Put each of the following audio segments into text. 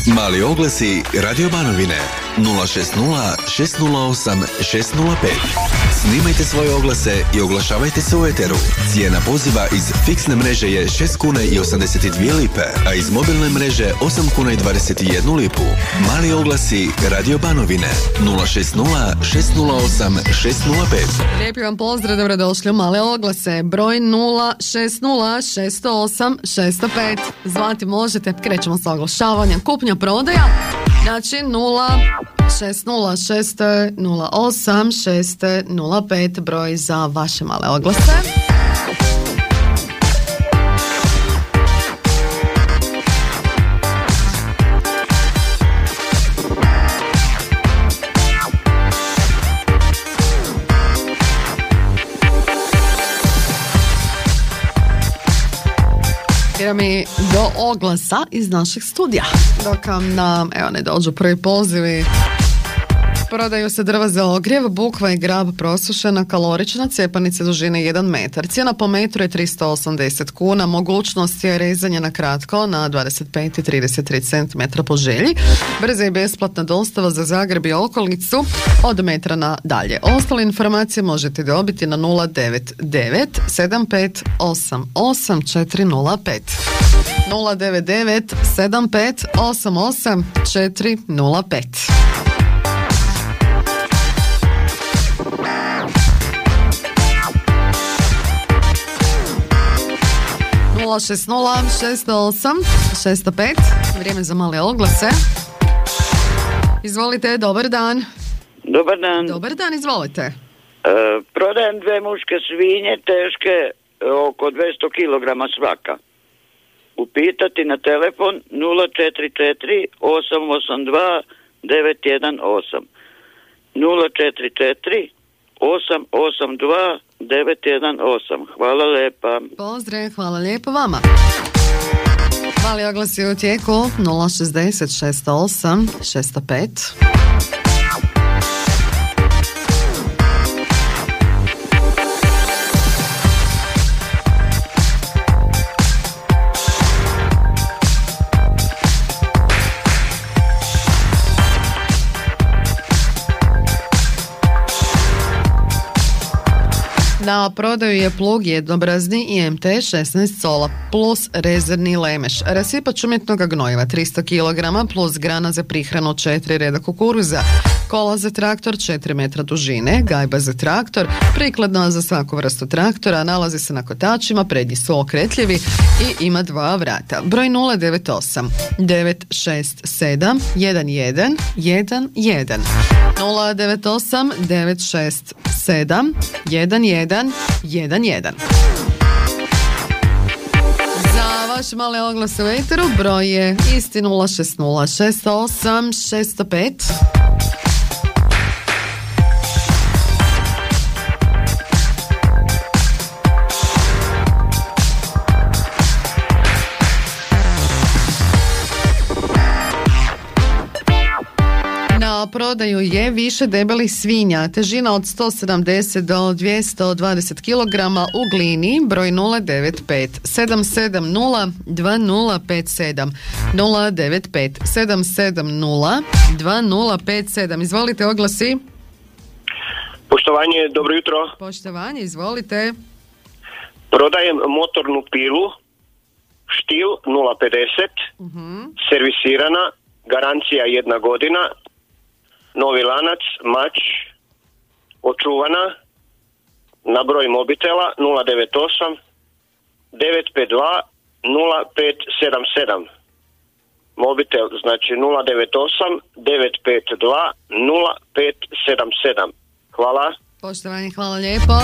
Mali oglasi Radio Banovine 060 608 605. Snimajte svoje oglase i oglašavajte se u eteru. Cijena poziva iz fiksne mreže je 6 kuna i 82 lipe, a iz mobilne mreže 8 kuna i 21 lipu. Mali oglasi Radio Banovine 060 608 605. Lijepi vam pozdrav, dobrodošli u Male oglase. Broj 060 608 605. Zvati možete, krećemo sa oglašavanjem. Kupnja, prodaja, znači 060 608 605, broj za vaše male oglase. Mi do oglasa iz našeg studija. Dok nam, ne dođu prvi pozivi. Prodaju se drva za ogrjev, bukva i grab prosušena, kalorična, cijepanice dužine 1 metar. Cijena po metru je 380 kuna. Mogućnost je rezanje na kratko na 25 i 33 cm po želji. Brza i besplatna dostava za Zagreb i okolicu od metra na dalje. Ostale informacije možete dobiti na 099 7588 405. 099 7588 405. 060 608 605. Vrijeme za male oglase. Izvolite, dobar dan. Dobar dan. Dobar dan, izvolite. Prodajem 2 muške svinje teške oko 200 kg svaka. Upitati na telefon 044 882 918. 044 882 918. Hvala lijepa. Pozdrav, hvala lijepo vama. Mali oglasi u tijeku 060 608 605. Na prodaju je plug jednobrazni IMT 16 sola plus rezervni lemeš, rasipač umjetnog gnojiva 300 kg plus grana za prihranu 4 reda kukuruza, kola za traktor 4 metra dužine, gajba za traktor, prikladna za svaku vrstu traktora, nalazi se na kotačima, prednji su okretljivi i ima 2 vrata. Broj 098 967 11 11 098 967 11 11. Za vaše male oglase u eteru broj je isti 060 608 605. Na prodaju je više debelih svinja, težina od 170 do 220 kg u glini, broj 095 770 2057 095 770 2057. Izvolite, oglasi. Poštovanje, dobro jutro. Poštovanje, izvolite. Prodajem motornu pilu Štil 050, servisirana, garancija 1 godina, novi lanac, mač, očuvana, na broj mobitela 098 952 0577. Mobitel znači 098 952 0577. Hvala. Poštovanje, hvala lijepo.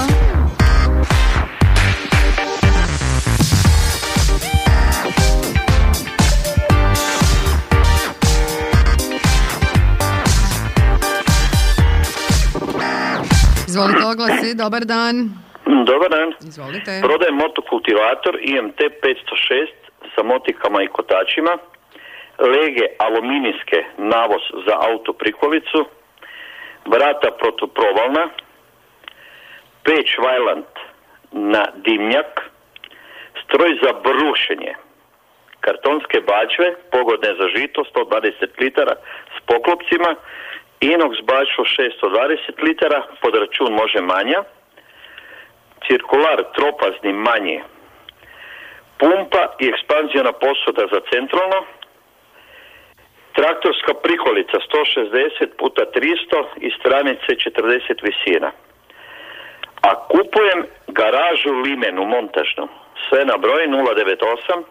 Izvolite, oglasi, dobar dan. Dobar dan. Izvolite. Prodajem motokultivator IMT 506 sa motikama i kotačima, lege aluminijske, navoz za autoprikolicu, vrata protuprovalna, peć Vajlant na dimnjak, stroj za brušenje, kartonske bačve pogodne za žito 120 litara s poklopcima, inox bačvu 620 litara, pod račun može manja, cirkular tropazni manji, pumpa i ekspanzijona posuda za centralno, traktorska prikolica 160 puta 300 i stranice 40 visina. A kupujem garažu limenu montažnu. Sve na broj 098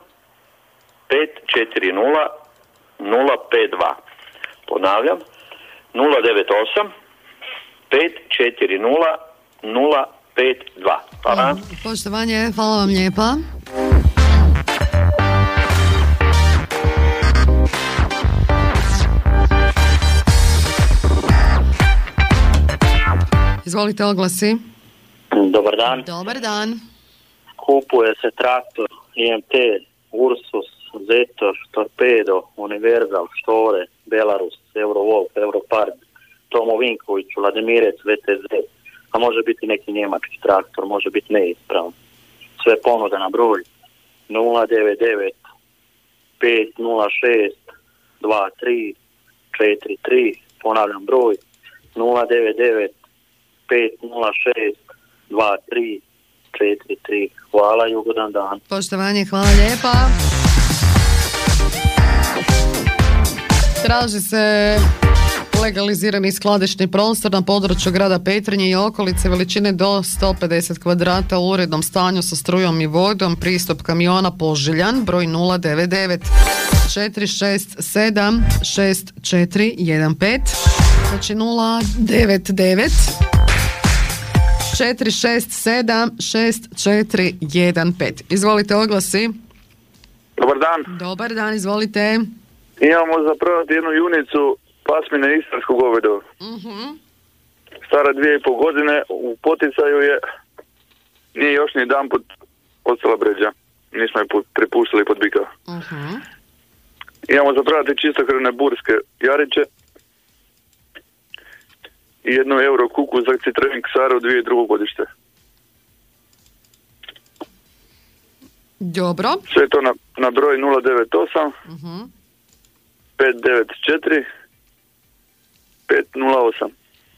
540 052. Ponavljam, 098 540 052. Hvala. Poštovanje, hvala vam lijepa. Izvolite, oglasi. Dobar dan. Dobar dan. Kupuje se traktor IMT, Ursus, Zetor, Torpedo, Univerzal, Štore, Belarus, Eurovolk, Europark, Tomo Vinković, Vladimirec, VTZ, a može biti neki njemački traktor, može biti neispravan. Sve ponuda na broj 099 506 23 43, ponavljam broj 099 506 23 43. Hvala i ugodan dan. Poštovanje, hvala lijepa. Traži se legalizirani skladišni prostor na području grada Petrinje i okolice veličine do 150 kvadrata u urednom stanju sa strujom i vodom, pristup kamiona Poželjan, broj 099 467 6415, znači 099 467 6415. Izvolite, oglasi. Dobar dan. Dobar dan, izvolite. Imamo za prodati jednu junicu pasmine istarskog govedo. Stara 2,5 godine, u poticaju je, nije još ni dan ostala bređa. Nismo je prepustili pod bika. Imamo za prodati čistokrvne burske jariće i 1 euro kuku za Citroen Xaro 2002. godište. Dobro. Sve to na broj 098 594 508.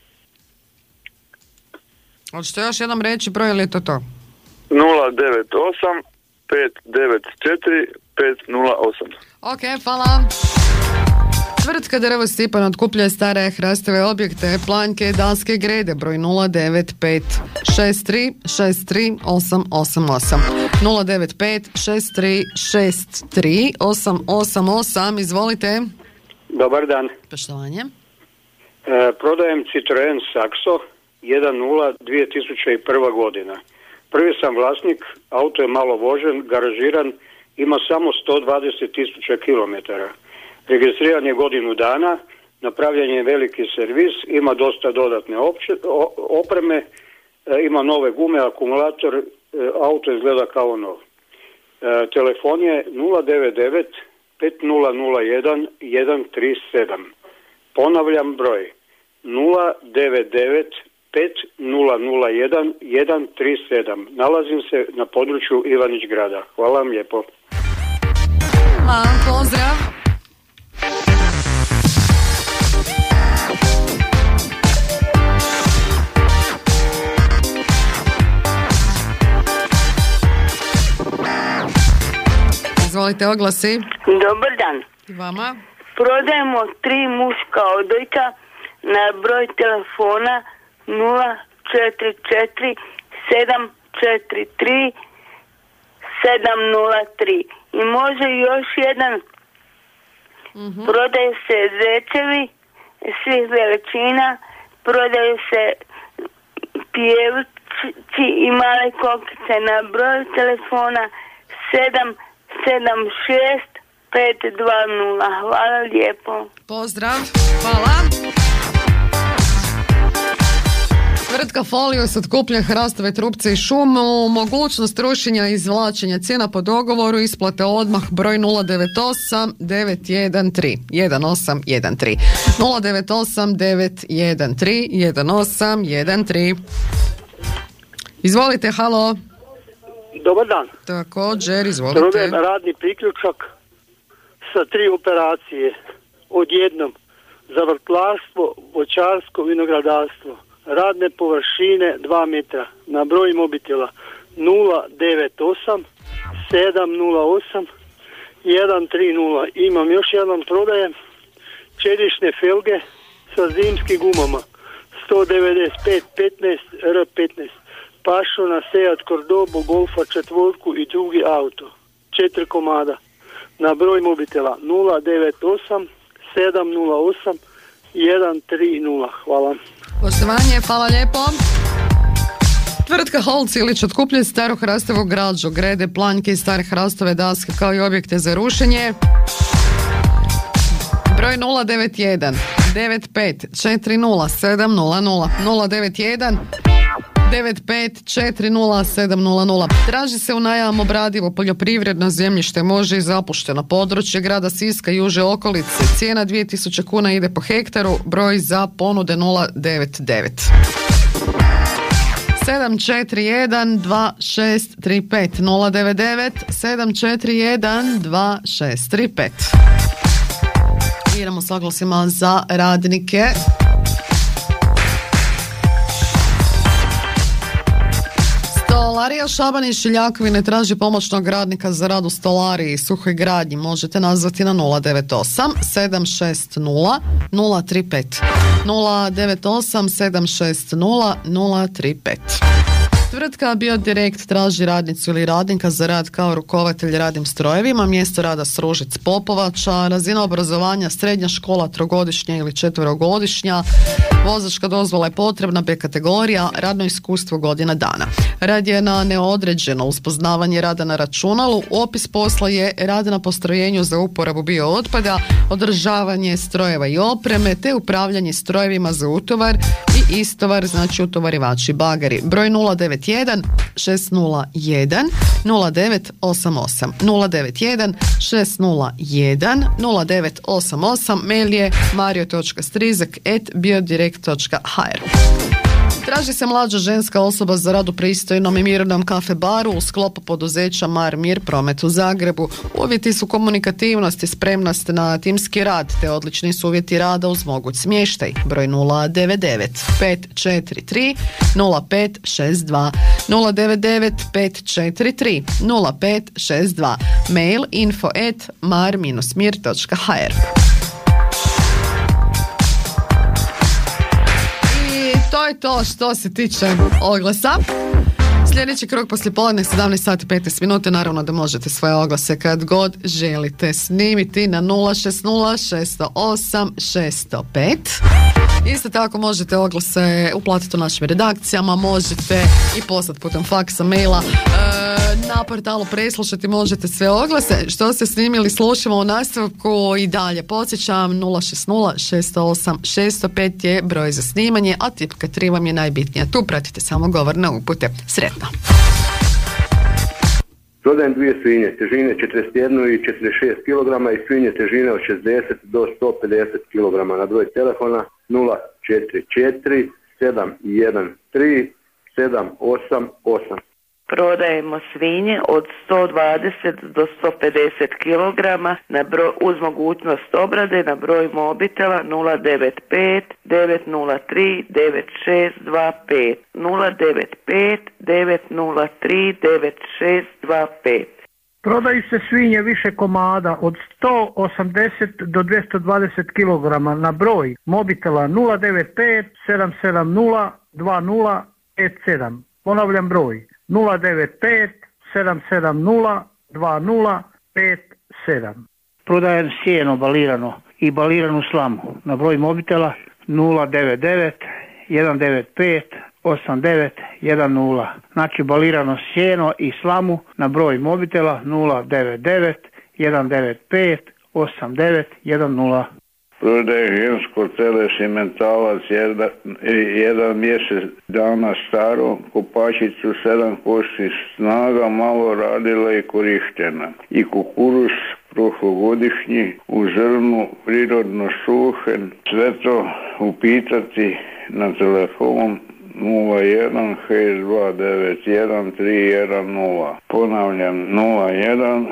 Hoćete još jednom reći broj ili je to to? 098 594 508. Ok, hvala. Tvrtka Drvo Stipan otkupljuje stare hrastove objekte, planjke, daske, grede, broj 095 63 63 888. 095 63 63 888. Izvolite. Dobar dan. Poštovanje. Prodajem Citroen Saxo 1.0 2001. godina. Prvi sam vlasnik, auto je malo vožen, garažiran, ima samo 120.000 kilometara. Registriran je godinu dana, napravljen je veliki servis, ima dosta dodatne opreme, ima nove gume, akumulator, auto izgleda kao nov. Telefon je 099 5001 137. Ponavljam broj 099 5001 137. Nalazim se na području Ivanić grada. Hvala vam lijepo. Pozdrav. Izvolite, oglasi. Dobar dan. I vama. Prodajemo 3 muška odojka na broj telefona 044 743 703. I može još jedan. Prodaju se zečevi svih veličina, prodaju se pjevci i male kokice na broj telefona 776 520. Hvala lijepo. Pozdrav. Hvala. Tvrtka Folius otkuplja hrastove trupce i šumu, mogućnost rušenja i izvlačenja cijena po dogovoru, isplate odmah, broj 098 913 1813 098 913 1813. Izvolite, halo. Dobar dan. Također, izvolite. Prodajem radni priključak sa 3 operacije odjednom za vrtlarstvo, voćarsko, vinogradarstvo. Radne površine 2 metra. Na broj mobitela 098 708 130. Imam još jedan prodajem čelične felge sa zimskim gumama 195 15 R15. Pašu na Seat Cordoba, Golfa 4 i drugi auto. 4 komada. Na broj mobitela 098 708 130. Hvala. Poštovanje, hvala lijepo. Tvrtka Holc Ilić otkupljuje staru hrastovu građu, grede, planjke i stare hrastove daske kao i objekte za rušenje. Broj 091 95 40 700 091 95 40 700. Traži se u najam obradivo poljoprivredno zemljište, može i zapušteno područje grada Siska i uže okolice. Cijena 2000 kuna ide po hektaru, broj za ponude 099 741 2635 099 741 2635. Idemo s oglasima za radnike. Stolarija Šaban i Šiljakovine traži pomoćnog radnika za rad u stolariji i suhoj gradnji. Možete nazvati na 098 760 035 098 760 035. Tvrtka Biodirekt traži radnicu ili radnika za rad kao rukovatelj radnim strojevima, mjesto rada Sružec Popovača, razina obrazovanja srednja škola 3-godišnja ili 4-godišnja, vozačka dozvola je potrebna, B kategorija, radno iskustvo godina dana. Rad je na neodređeno, uspoznavanje rada na računalu, opis posla je rad na postrojenju za uporabu biootpada, održavanje strojeva i opreme, te upravljanje strojevima za utovar i istovar, znači utovarivači bagari. Broj 091 601 0988 091 601 0988, mail je mario.strizek@biodirekt.hr. Traži se mlađa ženska osoba za rad u pristojnom i mirnom kafe baru u sklopu poduzeća Mar Mir Promet u Zagrebu. Uvjeti su komunikativnost i spremnost na timski rad, te odlični su uvjeti rada uz moguć smještaj. Broj 099 543 0562 099 543 0562, mail info@mar-mir.hr. To je to što se tiče oglasa. Sljedeći krug poslijepodne 17:15. Naravno da možete svoje oglase kad god želite snimiti na 060 608 605. Isto tako možete oglase uplatiti u našim redakcijama, možete i poslati putem faksa, maila, na portalu preslušati možete sve oglase. Što ste snimili slušamo u nastavku i dalje. Podsjećam, 060 608 605 je broj za snimanje, a tipka 3 vam je najbitnija. Tu pratite samo govorne upute. Sretno! Prodajem 2 svinje, težine 41 i 46 kg i svinje težine od 60 do 150 kg. Na broj telefona 044 713 788. Prodajemo svinje od 120 do 150 kg uz mogućnost obrade na broj mobitela 095 903 9625 095 903 9625. Prodaju se svinje više komada od 180 do 220 kg na broj mobitela 095 770 2057. Ponavljam broj 095 770 2057. Prodajem sjeno balirano i baliranu slamu na broj mobitela 099 195 8910. Znači balirano sjeno i slamu na broj mobitela 099 195 8910. Prodaje žensko tele simentalac 1 mjesec dana staro, kopačicu 7 kosti snaga, malo radila i korištena. I kukuruz prošlogodišnji u zrnu, prirodno suhen, sve to upitati na telefon 01 6291 310. Ponavljam 01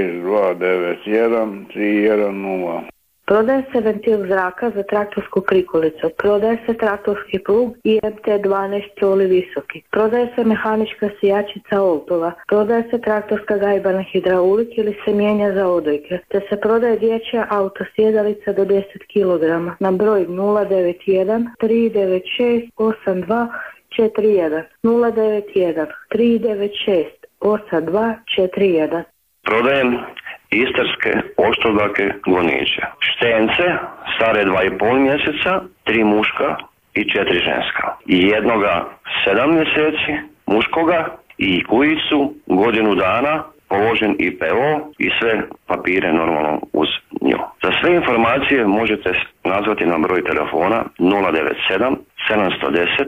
6291 310. Prodaje se ventil zraka za traktorsku prikolicu. Prodaje se traktorski plug IMT-12 čoli visoki. Prodaje se mehanička sijačica Oltova. Prodaje se traktorska gajba na hidraulik ili se mijenja za odojke. Te se prodaje dječja autosjedalica do 10 kg na broj 091 396 8241. 091 396 8241. Prodajem istarske oštrodlake goniče. Štence stare 2,5 mjeseca, 3 muška i 4 ženska. Jednoga 7 mjeseci muškoga i kujicu godinu dana, položen IPO i sve papire normalno uz nju. Za sve informacije možete nazvati na broj telefona 097 710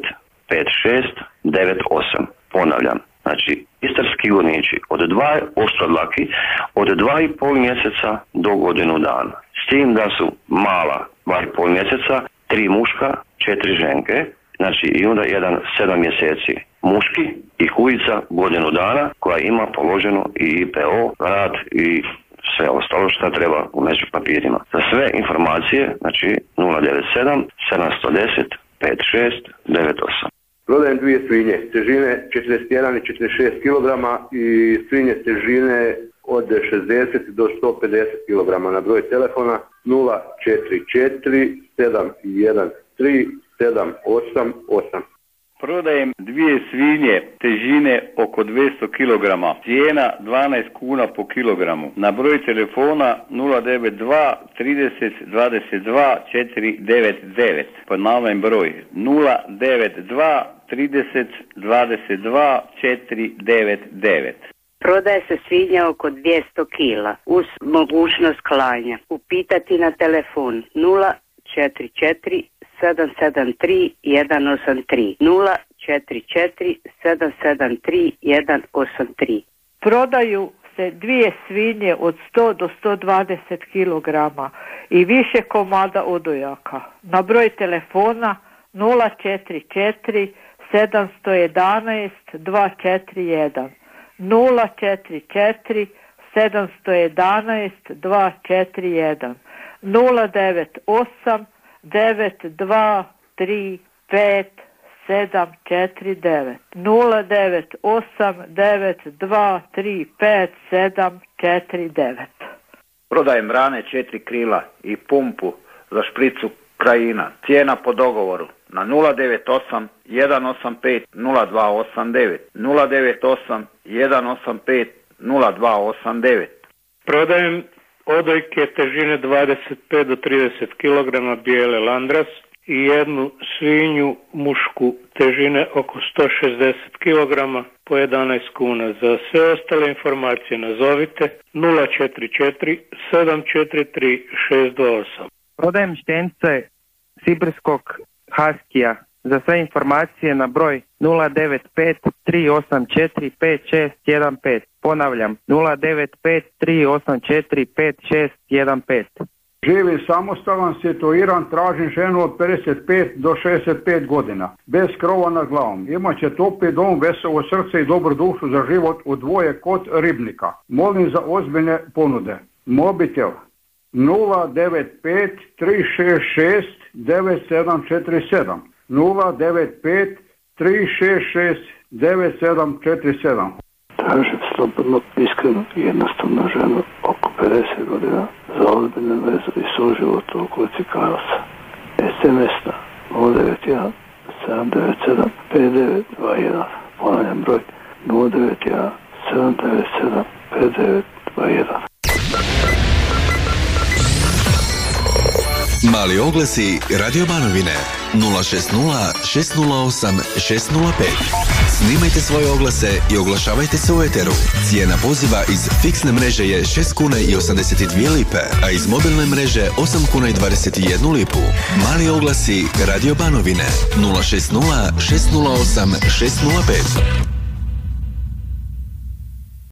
5698. Ponavljam. Znači, istarski goniči od 2 oštrodlaki od 2,5 mjeseca do godinu dana. S tim da su mala 2,5 mjeseca, 3 muška, 4 ženke, znači i onda jedan 7 mjeseci muški i kujica godinu dana koja ima položeno i IPO, rad i sve ostalo što treba u među papirima. Za sve informacije, znači 097 710 5698. Prodajem 2 svinje, težine 41 i 46 kg i svinje težine od 60 do 150 kg na broj telefona 044 713 788. Prodajem 2 svinje težine oko 200 kg, cijena 12 kuna po kilogramu. Na broj telefona 092 30 22 499. Ponavljam broj 092 30 22 499. Prodaje se svinja oko 200 kila uz mogućnost klanja. Upitati na telefon 044 773 183 044 773 183. Prodaju se 2 svinje od 100 do 120 kg i više komada odojaka. Na broj telefona 044 711 241 044 711 241 098 923 5749 098 923 5749. Prodajem rane 4 krila i pumpu za špricu Krajina. Cijena po dogovoru na 098 185 0289 098 185 0289. Prodajem odojke težine 25 do 30 kg bijele Landras i jednu svinju mušku težine oko 160 kg po 11 kuna. Za sve ostale informacije nazovite 044 743 628. Prodajem štence sibirskog haskija. Za sve informacije na broj 095 384 5615. Ponavljam 095 384 5615. Živim samostalan, situiran, tražim ženu od 55 do 65 godina, bez krova nad glavom. Imaće topli dom, veselo srce i dobru dušu za život u Dvoje kod Ribnika. Molim za ozbiljne ponude. Mobitel 095 366 9747 095 366 9747. Tražim slobodno, iskreno i jednostavno ženu oko 50 godina za ozbiljnu vezu i suživot u okolici Karlovca. SMS na 091 797 5921. Ponavljam broj 091 797 5921. Mali oglasi Radio Banovine 060 608 605. Snimajte svoje oglase i oglašavajte se u eteru. Cijena poziva iz fiksne mreže je 6 kuna i 82 lipe, a iz mobilne mreže 8 kuna i 21 lipu. Mali oglasi Radio Banovine 060 608 605.